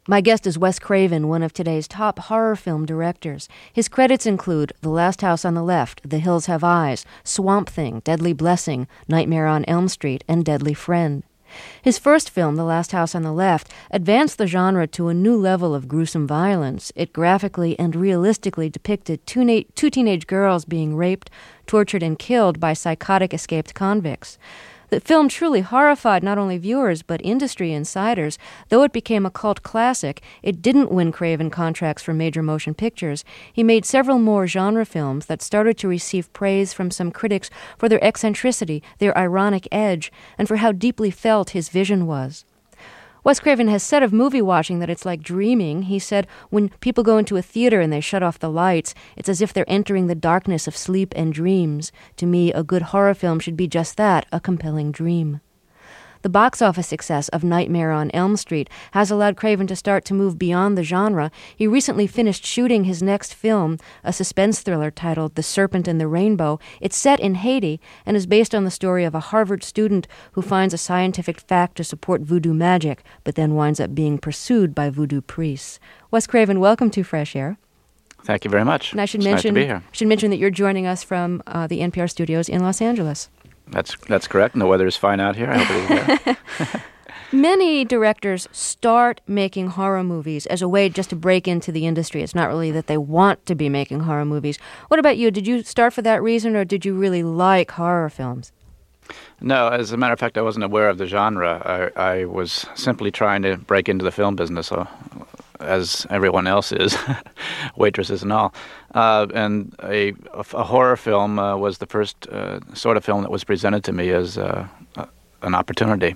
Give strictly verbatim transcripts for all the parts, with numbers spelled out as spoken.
My guest is Wes Craven, one of today's top horror film directors. His credits include The Last House on the Left, The Hills Have Eyes, Swamp Thing, Deadly Blessing, Nightmare on Elm Street, and Deadly Friend. His first film, The Last House on the Left, advanced the genre to a new level of gruesome violence. It graphically and realistically depicted two, na- two teenage girls being raped, tortured, and killed by psychotic escaped convicts. The film truly horrified not only viewers but industry insiders. Though it became a cult classic, it didn't win Craven contracts for major motion pictures. He made several more genre films that started to receive praise from some critics for their eccentricity, their ironic edge, and for how deeply felt his vision was. Wes Craven has said of movie watching that it's like dreaming. He said, when people go into a theater and they shut off the lights, it's as if they're entering the darkness of sleep and dreams. To me, a good horror film should be just that, a compelling dream. The box office success of Nightmare on Elm Street has allowed Craven to start to move beyond the genre. He recently finished shooting his next film, a suspense thriller titled The Serpent and the Rainbow. It's set in Haiti and is based on the story of a Harvard student who finds a scientific fact to support voodoo magic, but then winds up being pursued by voodoo priests. Wes Craven, welcome to Fresh Air. Thank you very much. And I should it's mention, nice to be here. I should mention that you're joining us from uh, the N P R studios in Los Angeles. That's that's correct. And the weather is fine out here. I hope it is there. Many directors start making horror movies as a way just to break into the industry. It's not really that they want to be making horror movies. What about you? Did you start for that reason, or did you really like horror films? No, as a matter of fact, I wasn't aware of the genre. I, I was simply trying to break into the film business, uh, as everyone else is, waitresses and all. Uh, and a, a, a horror film uh, was the first uh, sort of film that was presented to me as uh, uh, an opportunity.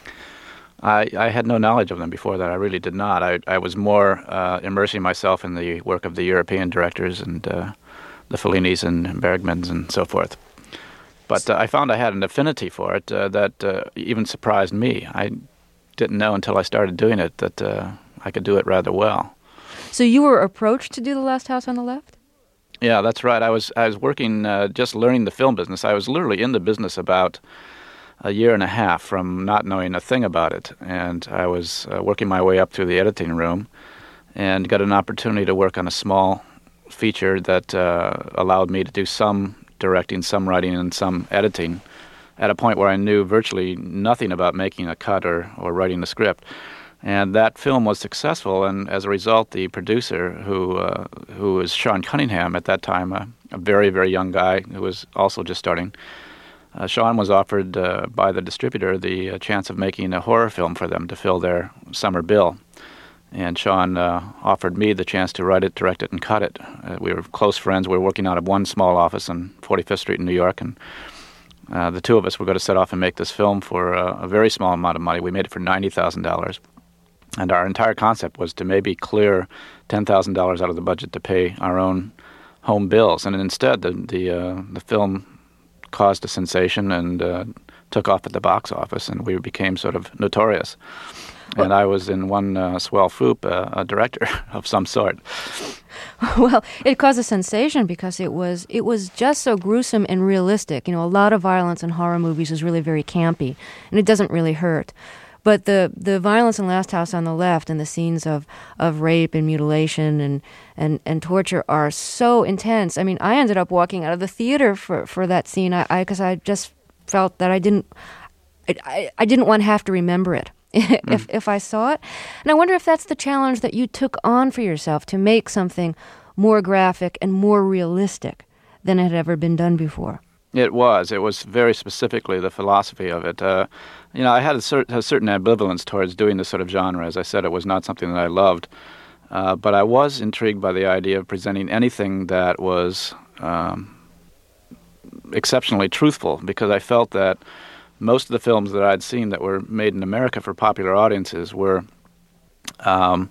I, I had no knowledge of them before that. I really did not. I, I was more uh, immersing myself in the work of the European directors and uh, the Fellinis and Bergmans and so forth. But uh, I found I had an affinity for it uh, that uh, even surprised me. I didn't know until I started doing it that uh, I could do it rather well. So you were approached to do The Last House on the Left? Yeah, that's right. I was I was working, uh, just learning the film business. I was literally in the business about a year and a half from not knowing a thing about it. And I was uh, working my way up through the editing room and got an opportunity to work on a small feature that uh, allowed me to do some directing, some writing, and some editing at a point where I knew virtually nothing about making a cut or, or writing a script. And that film was successful, and as a result, the producer, who uh, who was Sean Cunningham at that time, uh, a very, very young guy who was also just starting, uh, Sean was offered uh, by the distributor the uh, chance of making a horror film for them to fill their summer bill. And Sean uh, offered me the chance to write it, direct it, and cut it. Uh, we were close friends. We were working out of one small office on forty-fifth Street in New York, and uh, the two of us were going to set off and make this film for uh, a very small amount of money. We made it for ninety thousand dollars. And our entire concept was to maybe clear ten thousand dollars out of the budget to pay our own home bills. And instead, the the, uh, the film caused a sensation and uh, took off at the box office, and we became sort of notorious. Well, and I was in one uh, swell foop, uh, a director of some sort. Well, it caused a sensation because it was it was just so gruesome and realistic. You know, a lot of violence in horror movies is really very campy, and it doesn't really hurt. But the, the violence in Last House on the Left and the scenes of, of rape and mutilation and, and, and torture are so intense. I mean, I ended up walking out of the theater for, for that scene I because I, I just felt that I didn't I, I didn't want to have to remember it if if I saw it. And I wonder if that's the challenge that you took on for yourself, to make something more graphic and more realistic than had ever been done before. It was. It was very specifically the philosophy of it. Uh, you know, I had a, cer- a certain ambivalence towards doing this sort of genre. As I said, it was not something that I loved. Uh, but I was intrigued by the idea of presenting anything that was um, exceptionally truthful, because I felt that most of the films that I'd seen that were made in America for popular audiences were um,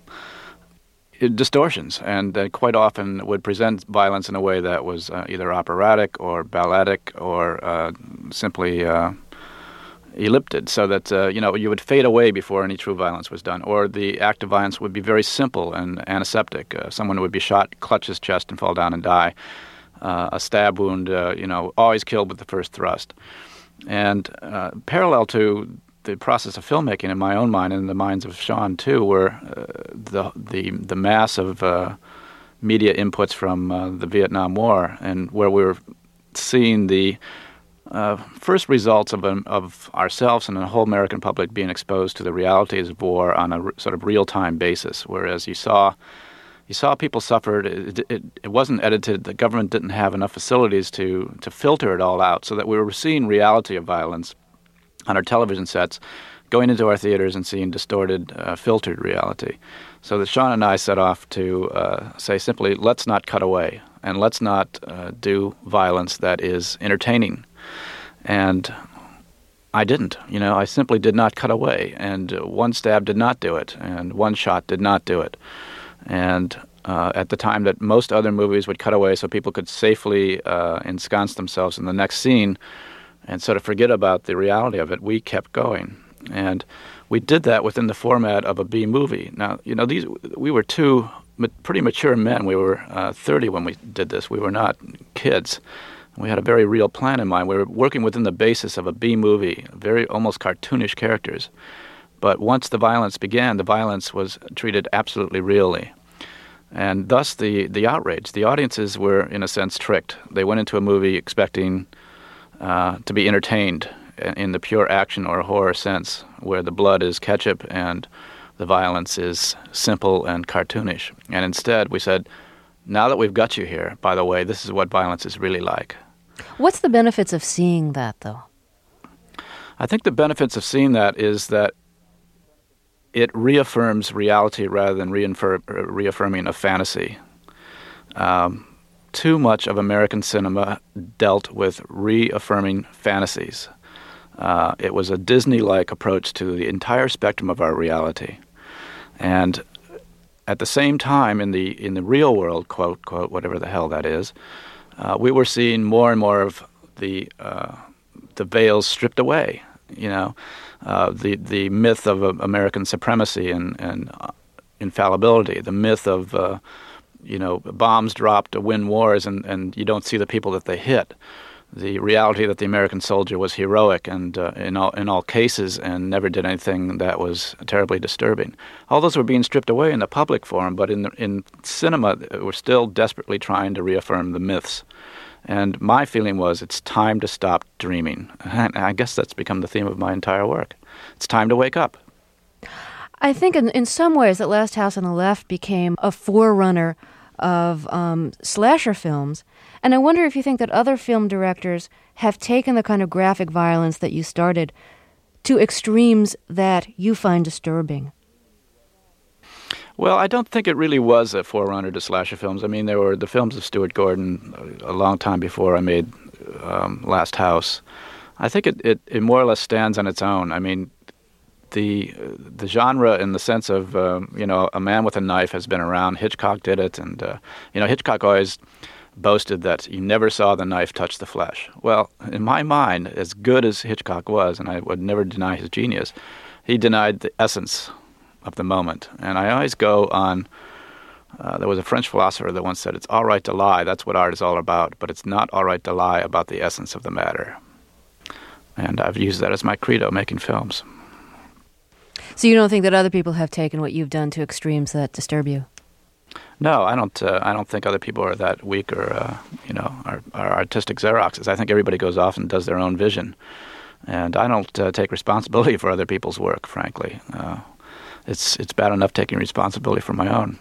distortions, and uh, quite often would present violence in a way that was uh, either operatic or balladic or uh, simply uh, ellipted, so that uh, you know you would fade away before any true violence was done, or the act of violence would be very simple and antiseptic. Uh, someone would be shot, clutch his chest, and fall down and die. Uh, a stab wound, uh, you know, always killed with the first thrust. And uh, parallel to the process of filmmaking in my own mind and in the minds of Sean too were uh, the the the mass of uh, media inputs from uh, the Vietnam War, and where we were seeing the uh, first results of um, of ourselves and the whole American public being exposed to the realities of war on a r- sort of real time basis. Whereas you saw you saw people suffered. It, it, it wasn't edited. The government didn't have enough facilities to to filter it all out, so that we were seeing reality of violence on our television sets, going into our theaters and seeing distorted, uh, filtered reality. So that Sean and I set off to uh, say simply, let's not cut away, and let's not uh, do violence that is entertaining. And I didn't. You know, I simply did not cut away, and uh, one stab did not do it, and one shot did not do it. And uh, at the time that most other movies would cut away so people could safely uh, ensconce themselves in the next scene and sort of forget about the reality of it, we kept going. And we did that within the format of a B movie. Now, you know, these we were two ma- pretty mature men. We were uh, thirty when we did this. We were not kids. We had a very real plan in mind. We were working within the basis of a B movie, very almost cartoonish characters. But once the violence began, the violence was treated absolutely really. And thus the, the outrage. The audiences were, in a sense, tricked. They went into a movie expecting Uh, to be entertained in the pure action or horror sense, where the blood is ketchup and the violence is simple and cartoonish. And instead we said, now that we've got you here, by the way, this is what violence is really like. What's the benefits of seeing that, though? I think the benefits of seeing that is that it reaffirms reality rather than reinfer- reaffirming a fantasy. Um, Too much of American cinema dealt with reaffirming fantasies. Uh, it was a Disney-like approach to the entire spectrum of our reality. And at the same time, in the in the real world, quote, quote, whatever the hell that is, uh, we were seeing more and more of the uh, the veils stripped away. You know, uh, the the myth of uh, American supremacy and, and uh, infallibility, the myth of uh, you know, bombs dropped to win wars, and, and you don't see the people that they hit. The reality that the American soldier was heroic and uh, in all in all cases and never did anything that was terribly disturbing. All those were being stripped away in the public forum, but in the, in cinema, we're still desperately trying to reaffirm the myths. And my feeling was, it's time to stop dreaming. And I guess that's become the theme of my entire work. It's time to wake up. I think in, in some ways that Last House on the Left became a forerunner of um, slasher films. And I wonder if you think that other film directors have taken the kind of graphic violence that you started to extremes that you find disturbing. Well, I don't think it really was a forerunner to slasher films. I mean, there were the films of Stuart Gordon a long time before I made um, Last House. I think it, it, it more or less stands on its own. I mean, the the genre in the sense of, um, you know, a man with a knife has been around. Hitchcock did it. And, uh, you know, Hitchcock always boasted that you never saw the knife touch the flesh. Well, in my mind, as good as Hitchcock was, and I would never deny his genius, he denied the essence of the moment. And I always go on, uh, there was a French philosopher that once said, it's all right to lie, that's what art is all about, but it's not all right to lie about the essence of the matter. And I've used that as my credo making films. So you don't think that other people have taken what you've done to extremes that disturb you? No, I don't. Uh, I don't think other people are that weak or, uh, you know, are, are artistic Xeroxes. I think everybody goes off and does their own vision, and I don't uh, take responsibility for other people's work. Frankly, uh, it's it's bad enough taking responsibility for my own.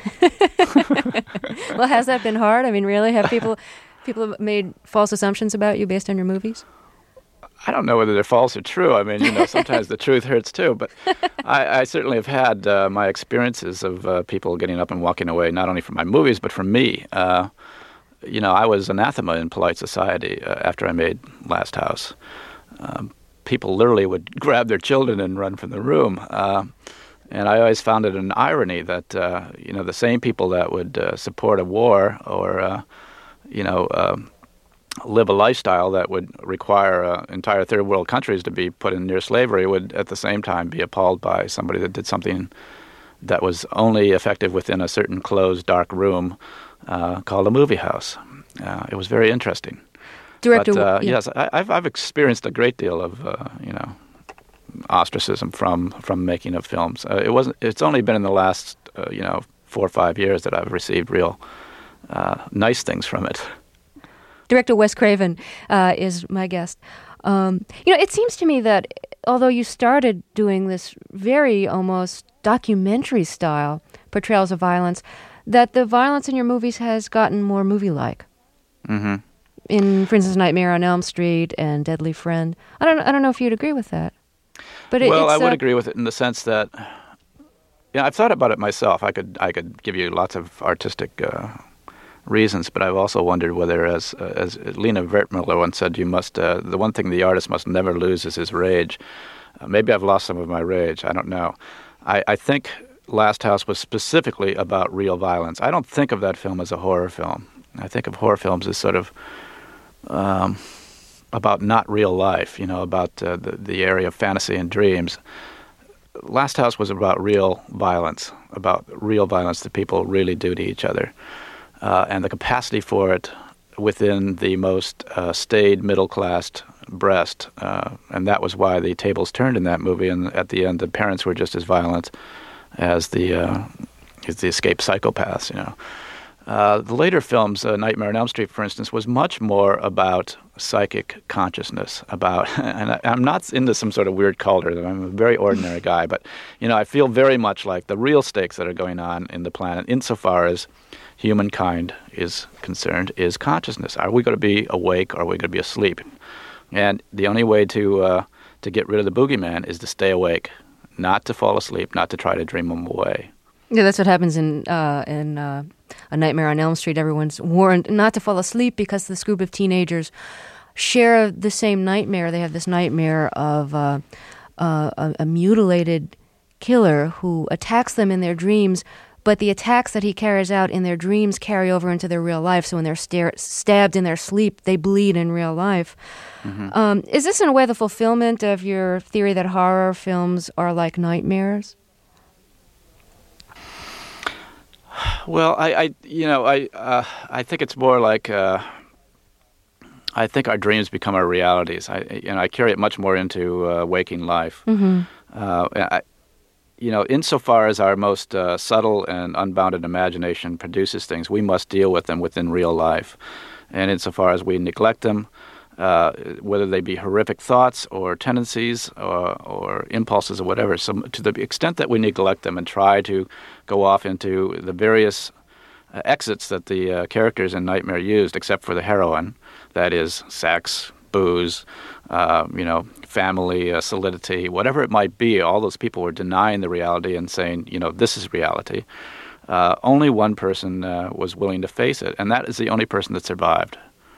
Well, has that been hard? I mean, really, have people people made false assumptions about you based on your movies? I don't know whether they're false or true. I mean, you know, sometimes the truth hurts too. But I, I certainly have had uh, my experiences of uh, people getting up and walking away, not only from my movies, but from me. Uh, you know, I was anathema in polite society uh, after I made Last House. Um, people literally would grab their children and run from the room. Uh, and I always found it an irony that, uh, you know, the same people that would uh, support a war or, uh, you know, um, live a lifestyle that would require uh, entire third world countries to be put in near slavery would at the same time be appalled by somebody that did something that was only effective within a certain closed dark room uh, called a movie house. Uh, it was very interesting. Director, but, uh, yeah. yes, I, I've I've experienced a great deal of uh, you know ostracism from from making of films. Uh, it wasn't. It's only been in the last uh, you know four or five years that I've received real uh, nice things from it. Director Wes Craven uh, is my guest. Um, you know, it seems to me that although you started doing this very almost documentary style portrayals of violence, that the violence in your movies has gotten more movie-like. Mm-hmm. In, for instance, Nightmare on Elm Street and Deadly Friend. I don't. I don't know if you'd agree with that. But it, well, it's, I would uh, agree with it in the sense that, yeah, I've thought about it myself. I could I could give you lots of artistic uh, reasons, but I've also wondered whether, as uh, as Lena Wertmüller once said, you must uh, the one thing the artist must never lose is his rage. Uh, maybe I've lost some of my rage. I don't know. I, I think Last House was specifically about real violence. I don't think of that film as a horror film. I think of horror films as sort of um, about not real life, you know, about uh, the, the area of fantasy and dreams. Last House was about real violence, about real violence that people really do to each other, uh, and the capacity for it within the most uh, staid, middle-classed breast. Uh, and that was why the tables turned in that movie, and at the end the parents were just as violent as the, uh, as the escaped psychopaths, you know. Uh, the later films, uh, Nightmare on Elm Street, for instance, was much more about psychic consciousness. About, and I, I'm not into some sort of weird cauldron. I'm a very ordinary guy, but you know, I feel very much like the real stakes that are going on in the planet, insofar as humankind is concerned, is consciousness. Are we going to be awake, or are we going to be asleep? And the only way to uh, to get rid of the boogeyman is to stay awake, not to fall asleep, not to try to dream them away. Yeah, that's what happens in uh, in uh, A Nightmare on Elm Street. Everyone's warned not to fall asleep because this group of teenagers share the same nightmare. They have this nightmare of uh, uh, a, a mutilated killer who attacks them in their dreams, but the attacks that he carries out in their dreams carry over into their real life. So when they're stare- stabbed in their sleep, they bleed in real life. Mm-hmm. Um, is this in a way the fulfillment of your theory that horror films are like nightmares? Well, I, I, you know, I, uh, I think it's more like, uh, I think our dreams become our realities. I, you know, I carry it much more into uh, waking life. Mm-hmm. Uh, I, you know, insofar as our most uh, subtle and unbounded imagination produces things, we must deal with them within real life. And insofar as we neglect them, uh, whether they be horrific thoughts or tendencies or, or impulses or whatever, so to the extent that we neglect them and try to go off into the various uh, exits that the uh, characters in Nightmare used, except for the heroine, that is sex, booze, uh, you know, family, uh, solidity, whatever it might be, all those people were denying the reality and saying, you know, this is reality. Uh, only one person uh, was willing to face it, and that is the only person that survived.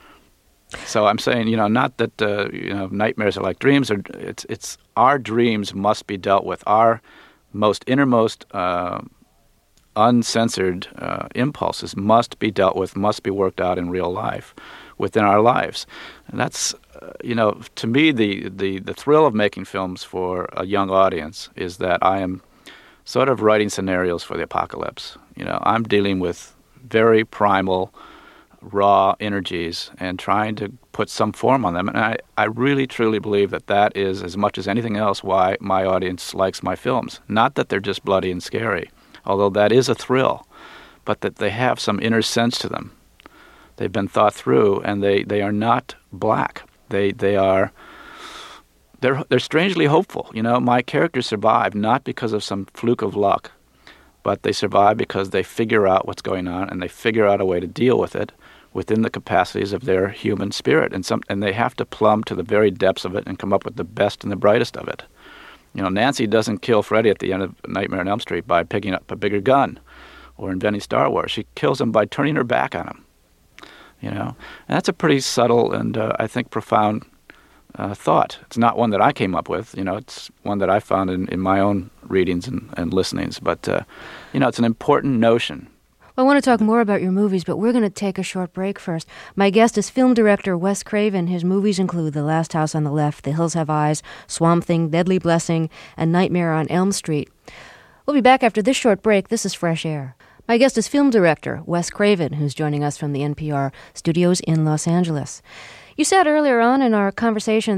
So I'm saying, you know, not that uh, you know nightmares are like dreams. Or it's it's our dreams must be dealt with. Our most innermost, uh, uncensored uh, impulses must be dealt with. Must be worked out in real life, within our lives. And that's, uh, you know, to me, the, the the thrill of making films for a young audience is that I am sort of writing scenarios for the apocalypse. You know, I'm dealing with very primal, raw energies and trying to put some form on them. And I, I really, truly believe that that is, as much as anything else, why my audience likes my films. Not that they're just bloody and scary, although that is a thrill, but that they have some inner sense to them. They've been thought through, and they, they are not black. They they are they're they're strangely hopeful. You know, my characters survive not because of some fluke of luck, but they survive because they figure out what's going on and they figure out a way to deal with it within the capacities of their human spirit, and some and they have to plumb to the very depths of it and come up with the best and the brightest of it. You know, Nancy doesn't kill Freddy at the end of Nightmare on Elm Street by picking up a bigger gun or inventing Star Wars. She kills him by turning her back on him. You know, and that's a pretty subtle and uh, I think profound uh, thought. It's not one that I came up with. You know, it's one that I found in, in my own readings and, and listenings. But uh, you know, it's an important notion. Well, I want to talk more about your movies, but we're going to take a short break first. My guest is film director Wes Craven. His movies include The Last House on the Left, The Hills Have Eyes, Swamp Thing, Deadly Blessing, and Nightmare on Elm Street. We'll be back after this short break. This is Fresh Air. My guest is film director Wes Craven, who's joining us from the N P R studios in Los Angeles. You said earlier on in our conversation that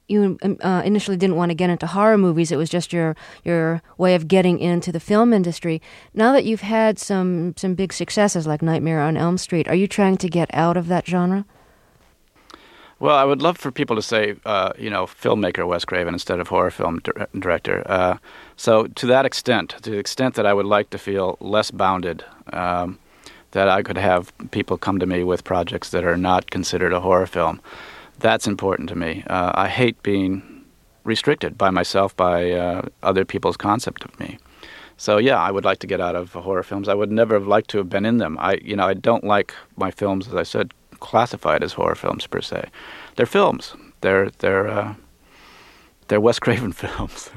you uh, initially didn't want to get into horror movies. It was just your your way of getting into the film industry. Now that you've had some some big successes like Nightmare on Elm Street, are you trying to get out of that genre? Well, I would love for people to say, uh, you know, filmmaker Wes Craven instead of horror film dir- director. Uh, so to that extent, to the extent that I would like to feel less bounded, um, that I could have people come to me with projects that are not considered a horror film, that's important to me. Uh, I hate being restricted by myself, by uh, other people's concept of me. So yeah, I would like to get out of horror films. I would never have liked to have been in them. I, you know, I don't like my films, as I said, classified as horror films per se. They're films. They're they're uh, they're Wes Craven films.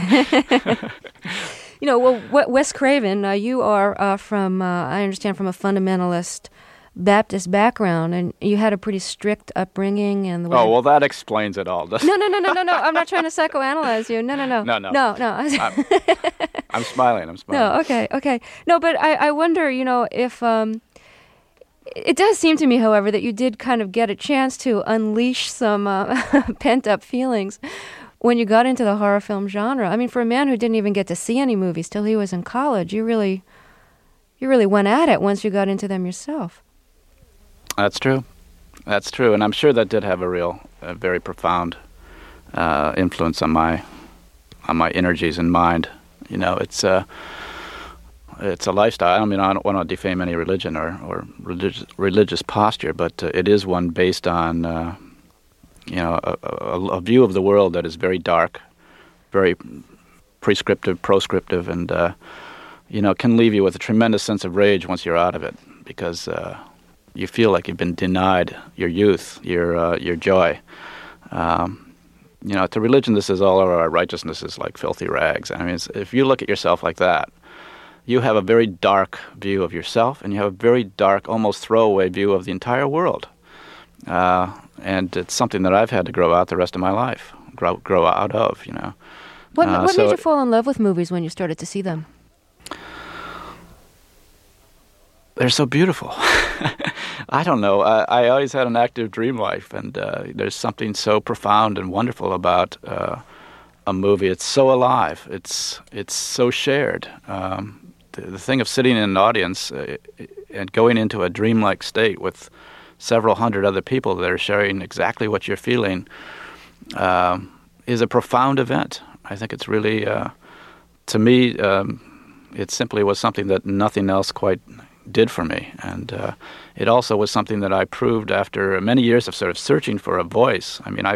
You know, well, Wes Craven, uh, you are uh, from, uh, I understand, from a fundamentalist Baptist background, and you had a pretty strict upbringing. And the way oh, well, that explains it all, doesn't no, no, no, no, no, no. I'm not trying to psychoanalyze you. No, no, no. No, no. No, no. I'm, I'm smiling. I'm smiling. No, okay, okay. No, but I, I wonder, you know, if... Um, It does seem to me, however, that you did kind of get a chance to unleash some uh, pent-up feelings when you got into the horror film genre. I mean, for a man who didn't even get to see any movies till he was in college, you really, you really went at it once you got into them yourself. That's true. That's true, and I'm sure that did have a real, a very profound uh, influence on my, on my energies and mind. You know, it's. Uh, It's a lifestyle. I mean, I don't want to defame any religion or, or religious, religious posture, but uh, it is one based on, uh, you know, a, a, a view of the world that is very dark, very prescriptive, proscriptive, and, uh, you know, can leave you with a tremendous sense of rage once you're out of it because uh, you feel like you've been denied your youth, your uh, your joy. Um, you know, to religion, this is all of our righteousness is like filthy rags. I mean, it's, if you look at yourself like that, you have a very dark view of yourself, and you have a very dark, almost throwaway view of the entire world. Uh, and it's something that I've had to grow out the rest of my life, grow grow out of, you know. What, uh, what so made you fall in love with movies when you started to see them? They're so beautiful. I don't know. I, I always had an active dream life, and uh, there's something so profound and wonderful about uh, a movie. It's so alive. It's it's so shared. Um, The, the thing of sitting in an audience uh, and going into a dreamlike state with several hundred other people that are sharing exactly what you're feeling um, is a profound event. I think it's really, uh, to me, um, it simply was something that nothing else quite did for me. And uh, it also was something that I proved after many years of sort of searching for a voice. I mean, I,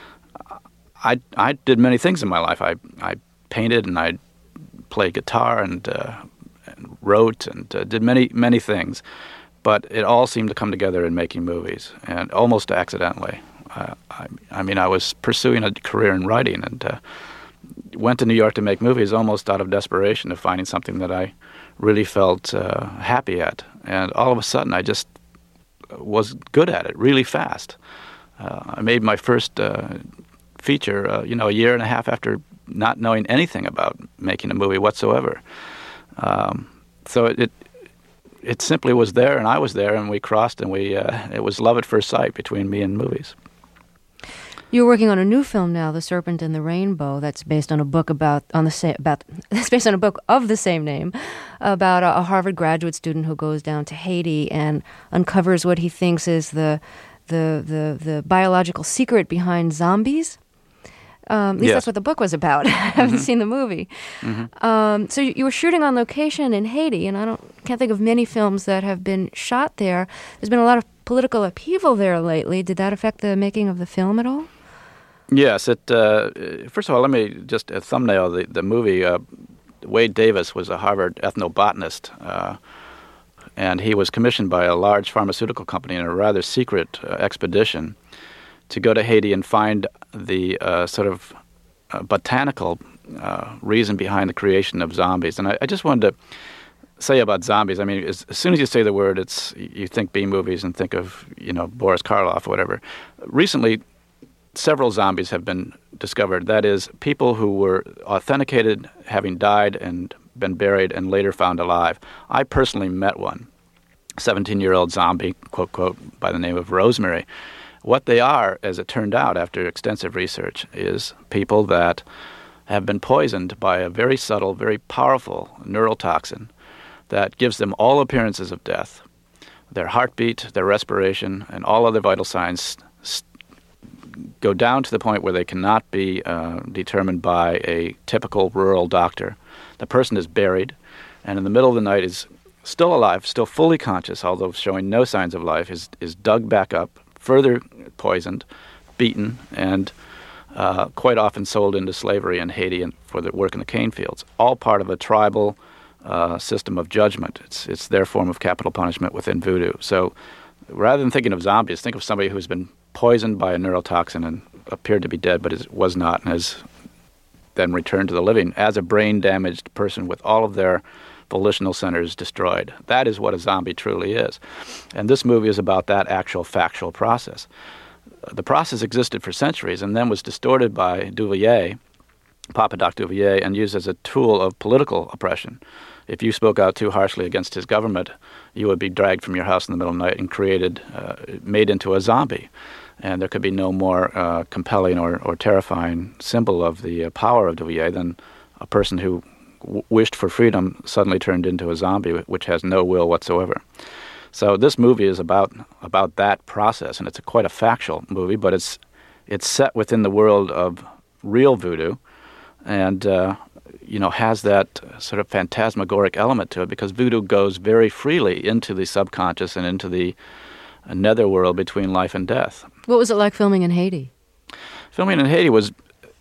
I, I did many things in my life. I, I painted and I played guitar and uh, wrote and uh, did many, many things, but it all seemed to come together in making movies, and almost accidentally. Uh, I, I mean, I was pursuing a career in writing and uh, went to New York to make movies almost out of desperation of finding something that I really felt uh, happy at, and all of a sudden I just was good at it really fast. Uh, I made my first uh, feature, uh, you know, a year and a half after not knowing anything about making a movie whatsoever. Um, so it, it it simply was there, and I was there, and we crossed, and we uh, it was love at first sight between me and movies. You're working on a new film now, The Serpent and the Rainbow, that's based on a book about on the same about that's based on a book of the same name, about a, a Harvard graduate student who goes down to Haiti and uncovers what he thinks is the the the, the biological secret behind zombies. Um, at least yes. that's what the book was about. I haven't mm-hmm. seen the movie. Mm-hmm. Um, so you, you were shooting on location in Haiti, and I don't can't think of many films that have been shot there. There's been a lot of political upheaval there lately. Did that affect the making of the film at all? Yes. It. Uh, first of all, let me just uh, thumbnail the the movie. Uh, Wade Davis was a Harvard ethnobotanist, uh, and he was commissioned by a large pharmaceutical company in a rather secret uh, expedition to go to Haiti and find the uh, sort of uh, botanical uh, reason behind the creation of zombies. And I, I just wanted to say about zombies, I mean, as, as soon as you say the word, it's you think B movies and think of, you know, Boris Karloff or whatever. Recently, several zombies have been discovered. That is, people who were authenticated having died and been buried and later found alive. I personally met one, seventeen-year-old zombie, quote, quote, by the name of Rosemary, What they are, as it turned out after extensive research, is people that have been poisoned by a very subtle, very powerful neurotoxin that gives them all appearances of death. Their heartbeat, their respiration, and all other vital signs st- go down to the point where they cannot be uh, determined by a typical rural doctor. The person is buried, and in the middle of the night is still alive, still fully conscious, although showing no signs of life, is, is dug back up, further poisoned, beaten, and uh, quite often sold into slavery in Haiti and for the work in the cane fields, all part of a tribal uh, system of judgment. It's, it's their form of capital punishment within voodoo. So rather than thinking of zombies, think of somebody who's been poisoned by a neurotoxin and appeared to be dead, but is, was not, and has then returned to the living as a brain-damaged person with all of their volitional centers destroyed. That is what a zombie truly is. And this movie is about that actual factual process. The process existed for centuries and then was distorted by Duvalier, Papa Doc Duvalier, and used as a tool of political oppression. If you spoke out too harshly against his government, you would be dragged from your house in the middle of the night and created, uh, made into a zombie. And there could be no more uh, compelling or, or terrifying symbol of the uh, power of Duvalier than a person who w- wished for freedom suddenly turned into a zombie, which has no will whatsoever. So this movie is about about that process, and it's a quite a factual movie, but it's it's set within the world of real voodoo, and uh, you know has that sort of phantasmagoric element to it because voodoo goes very freely into the subconscious and into the netherworld between life and death. What was it like filming in Haiti? Filming in Haiti was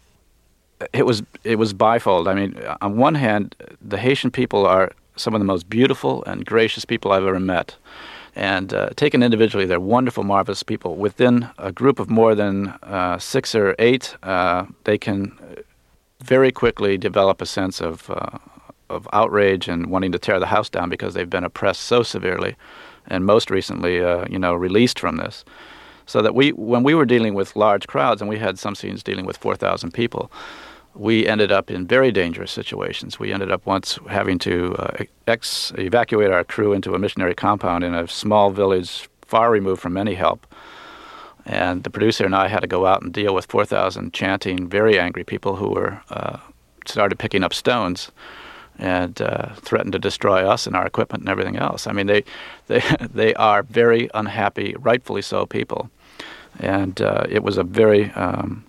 it was it was bifold. I mean, on one hand, the Haitian people are some of the most beautiful and gracious people I've ever met. And uh, taken individually, they're wonderful, marvelous people. Within a group of more than uh, six or eight, uh, they can very quickly develop a sense of uh, of outrage and wanting to tear the house down because they've been oppressed so severely, and most recently, uh, you know, released from this. So that we, when we were dealing with large crowds, and we had some scenes dealing with four thousand people, we ended up in very dangerous situations. We ended up once having to uh, ex- evacuate our crew into a missionary compound in a small village far removed from any help. And the producer and I had to go out and deal with four thousand chanting, very angry people who were uh, started picking up stones and uh, threatened to destroy us and our equipment and everything else. I mean, they they they are very unhappy, rightfully so, people. And uh, it was a very... Um,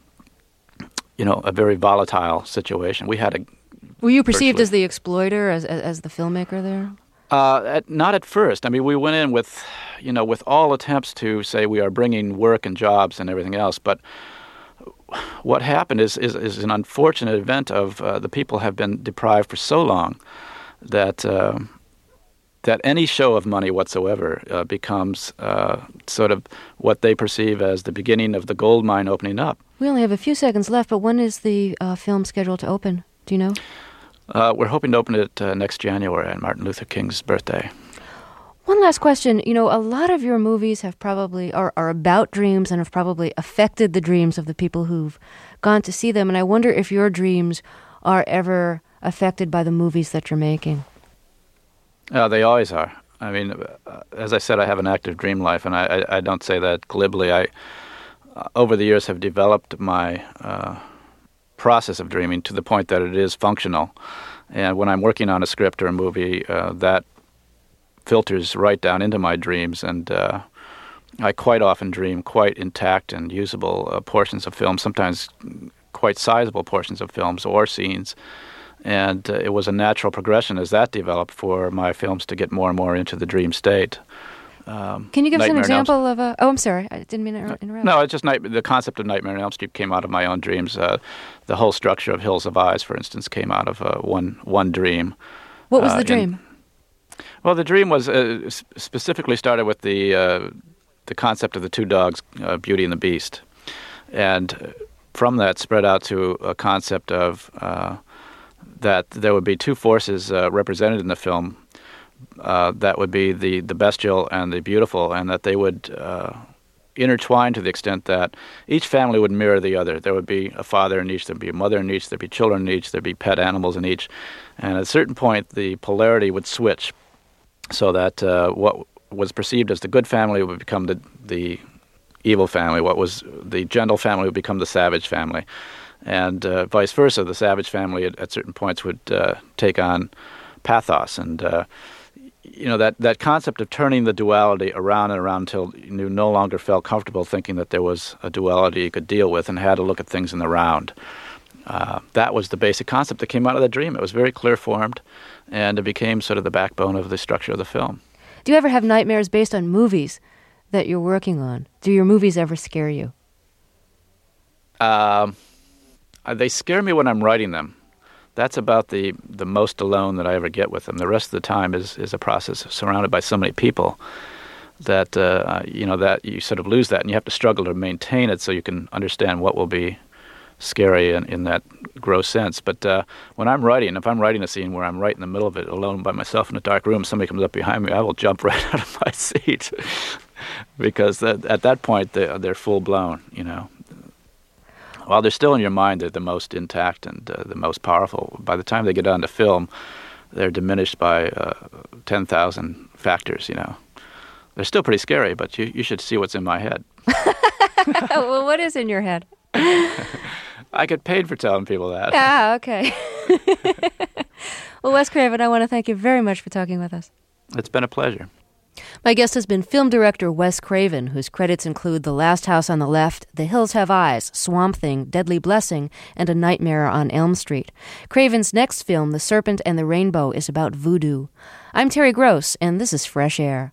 you know, a very volatile situation. We had a... Were you perceived virtually, as the exploiter, as, as as the filmmaker there? Uh, at, not at first. I mean, we went in with, you know, with all attempts to say we are bringing work and jobs and everything else. But what happened is is, is an unfortunate event of uh, the people have been deprived for so long that uh, that any show of money whatsoever uh, becomes uh, sort of what they perceive as the beginning of the gold mine opening up. We only have a few seconds left, but when is the uh, film scheduled to open? Do you know? Uh, we're hoping to open it uh, next January on Martin Luther King's birthday. One last question. You know, a lot of your movies have probably are, are about dreams and have probably affected the dreams of the people who've gone to see them. And I wonder if your dreams are ever affected by the movies that you're making. Uh, they always are. I mean, uh, as I said, I have an active dream life, and I, I, I don't say that glibly. I, uh, over the years, have developed my uh, process of dreaming to the point that it is functional. And when I'm working on a script or a movie, uh, that filters right down into my dreams, and uh, I quite often dream quite intact and usable uh, portions of film, sometimes quite sizable portions of films or scenes. And uh, it was a natural progression as that developed for my films to get more and more into the dream state. Um, Can you give Nightmare us an example of a... Oh, I'm sorry. I didn't mean to interrupt. No, it's just night, the concept of Nightmare on Elm Street came out of my own dreams. Uh, the whole structure of Hills of Eyes, for instance, came out of uh, one one dream. What was uh, the dream? And, well, the dream was uh, specifically started with the uh, the concept of the two dogs, uh, Beauty and the Beast. And from that spread out to a concept of... Uh, that there would be two forces uh, represented in the film uh, that would be the, the bestial and the beautiful, and that they would uh, intertwine to the extent that each family would mirror the other. There would be a father in each, there would be a mother in each, there would be children in each, there would be pet animals in each. And at a certain point, the polarity would switch so that uh, what was perceived as the good family would become the, the evil family. What was the gentle family would become the savage family. And uh, vice versa, the savage family at, at certain points would uh, take on pathos. And, uh, you know, that, that concept of turning the duality around and around until you no longer felt comfortable thinking that there was a duality you could deal with and had to look at things in the round. Uh, that was the basic concept that came out of the dream. It was very clear-formed, and it became sort of the backbone of the structure of the film. Do you ever have nightmares based on movies that you're working on? Do your movies ever scare you? Um... Uh, they scare me when I'm writing them. That's about the, the most alone that I ever get with them. The rest of the time is, is a process surrounded by so many people that, uh, you know, that you sort of lose that, and you have to struggle to maintain it so you can understand what will be scary in, in that gross sense. But uh, when I'm writing, if I'm writing a scene where I'm right in the middle of it, alone by myself in a dark room, somebody comes up behind me, I will jump right out of my seat because that, at that point they, they're full-blown, you know. While they're still in your mind, they're the most intact and uh, the most powerful. By the time they get onto film, they're diminished by uh, ten thousand factors, you know. They're still pretty scary, but you, you should see what's in my head. Well, what is in your head? I get paid for telling people that. Ah, okay. Well, Wes Craven, I want to thank you very much for talking with us. It's been a pleasure. My guest has been film director Wes Craven, whose credits include The Last House on the Left, The Hills Have Eyes, Swamp Thing, Deadly Blessing, and A Nightmare on Elm Street. Craven's next film, The Serpent and the Rainbow, is about voodoo. I'm Terry Gross, and this is Fresh Air.